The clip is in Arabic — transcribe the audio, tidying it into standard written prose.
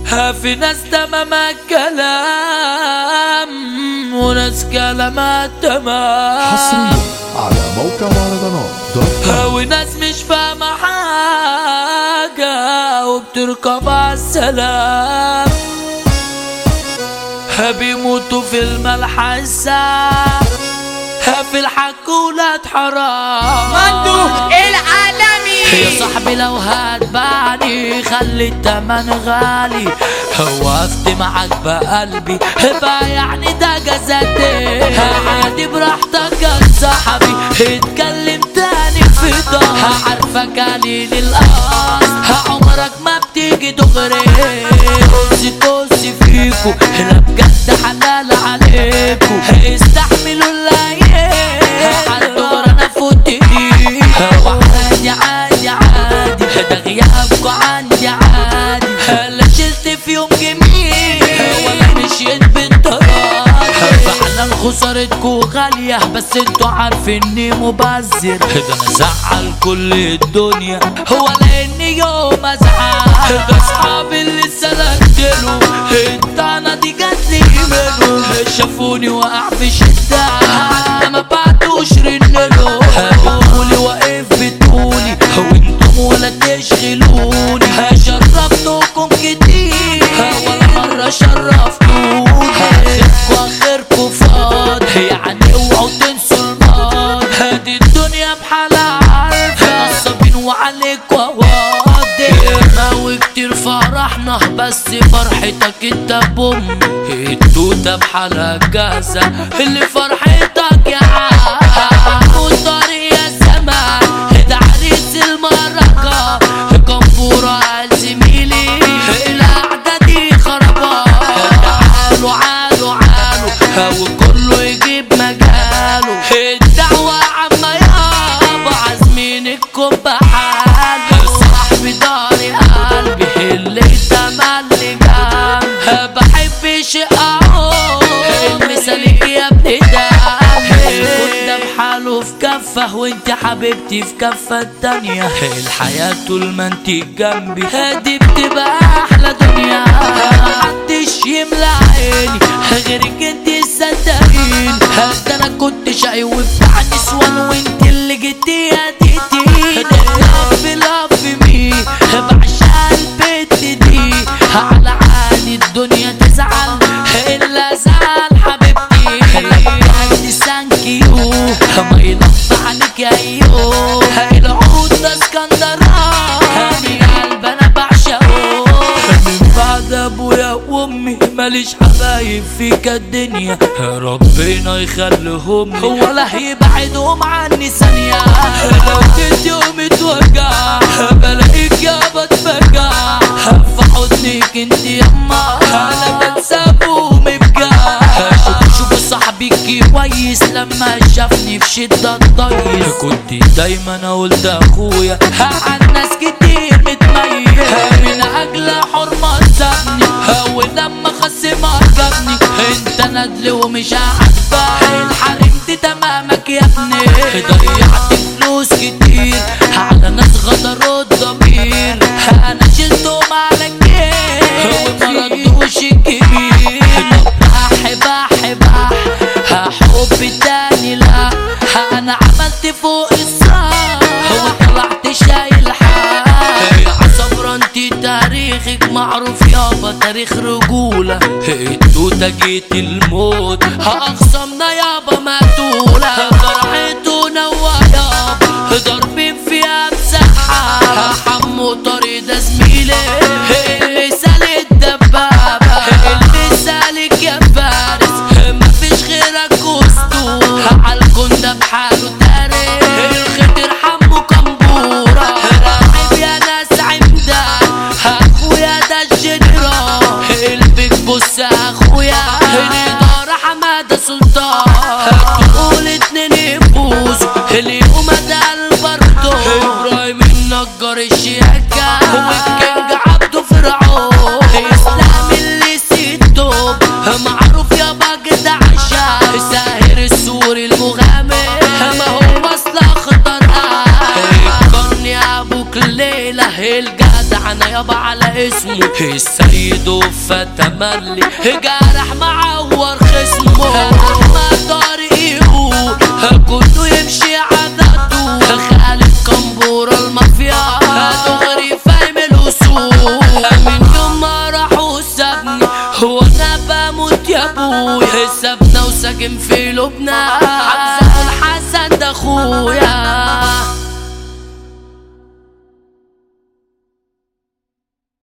في ناس تمام الكلام وناس كلامها تمام، حصريا على موقع مهرجانات وناس مش فاهمة حاجة وبتركب عالسلام، بيموتوا في الملحسة في الحكولات حرام. مندو العالمي يا صاحبي لو هتبعني خلي التمن غالي، وقفت معاك بقلبي بقى يعني ده جزاتي، عادي براحتك يا صاحبي اتكلم تاني في ضهر، عارفك قليل القصد عمرك ما بتيجي دغري، كوسي فيكو لا بجد حلال عليكو، استحملوا الليل عالدغر انا فوت ايدي، عادي عادي عادي ده غيابكو عندي عادي، لا شلت في يوم جميل ولا مشيت بالطراد، فعلا خسارتكو غالية بس انتو عارفيني مبذر، ده انا زعل كل الدنيا هو لاني يوم ازعل، ده اصحابي اللي سلكتلو انت انا دي جاتلي منهم، شافوني واقع في شدة ما بعتوش رنلو، بتقولي واقف بتقولي وانتم ولا تشغلوني، شرفتكم كتير ولا مرة شرفتوني، اخركوا فاضي يعني اوعوا تنسوا الماضي، هادي الدنيا بحالها عارفة نصابين وعليكوا واضي، ناوي كتير فرحنا بس فرحتك انت بوم، التوتة بحالها جاهزة اللي فرحتك يا عم، والطريق يا سما ده عريس المرقة، كمبورة زميلي القعدة دي خربان، تعالوا عالوا عالوا وكله يجيب مجاله، الدعوة عما يابا عازمينكم بحال، صاحبي داري قلبي اللي تملي جنب، بحب شيء اقول مثالك يا ابني ده، كنت بحاله في كفة وانت حبيبتي في كفة التانية، الحياة طول ما انت جنبي هادي بتبقى احلى دنيا، محدش يملى عيني غيرك انت صدقيني، ده انا كنت شقي وبتاع نسوان وانت اللي جيتي هديتي، لف لف مي بعشق البت دي، على عادي الدنيا تزعل الا زعل حبيبتي، عندي سانكيو ما يلف عنك يا ايوه، العود ده اسكندراني قلب انا بعشقه، من بعد ابويا وامي ماليش حبايب فيك الدنيا، ربنا يخليهم ولا يبعدهم عني ثانية، لو جيت يوم اتوجع بلاقيك يا بتفجع، في حضنك انت يما انا بنسابهم بجاه، شوفوا صاحبي كويس لما شافني في شدة الضيس، كنت دايما اقول ده اخويا عن ناس كتير متميز، من اجل حرمة سابني ولما خصم عجبني، انت ندل ومش عاجبك الحرمت تمامك يا ابني، ضيعت فلوس كتير على ناس غدروا الضمير، انا شلتهم على الجيل وما ردوش الكبير، احب حب تاني لا انا عملت فوق الصح وطلعت شايل حق، عصبرا انت تاريخك معروف يابا تاريخ رجولة، التوتة جيت الموت اخصمنا يابا مقتولة، فرحتونا ويابا ضاربين فيها مساحة، حمو طريق ده زميلي اللي سالك دبابة، اللي سالك يا فارس مفيش غيرك اسطول، عالكون ده بحاله تاريخ، الخضر حمو كمبورة، راعب يا ناس عمدان اخويا ده الجنرال، البيج بوس اخويا الادارة حمادة سلطان، تقول اتنين يفوزوا اليوم ده البردو، ابراهيم النجار الشياكة والكينج عبده فرعون، اسلام اللي سيتوب معروف يا باجد عشا، ساهر السوري المغامر ما هو مصلح خطر، قرني ابوك الليلة جدع انا يابا على اسمه السيد وفتملي جارح معور خصمه احمد طارق يقول كله يمشي عدده خالد كمبور المافيا دغري فاهم الوصول من يوم ما راح وسابني هو انا بموت يا ابويا سابنا وساكن في لبنان حمزة الحسن ده اخويا